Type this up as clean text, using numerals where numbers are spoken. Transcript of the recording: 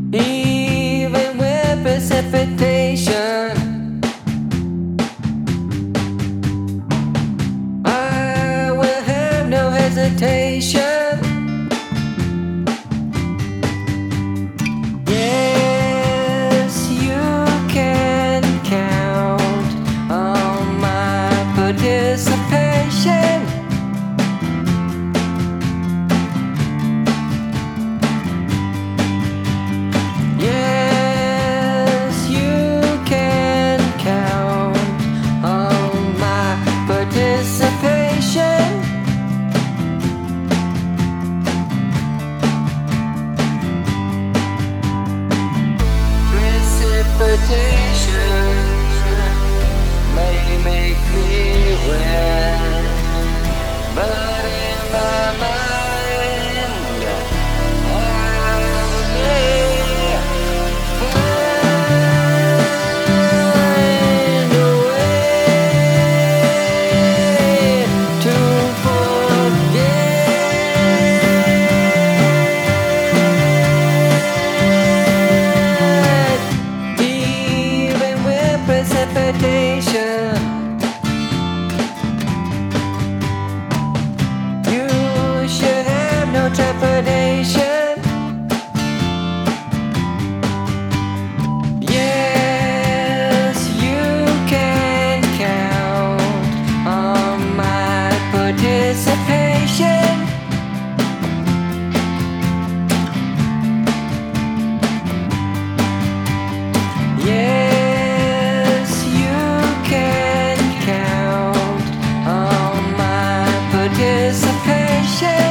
Even with precipitation, I will have no hesitation. Yes, you can count on my participation. Yes, you can count on my participation. Precipitation may make me wet, but in my mind I'll find a way to forget. Even with precipitation, you should have no trepidation. Yes, you can count on my participation. Yes, you can count on my participation.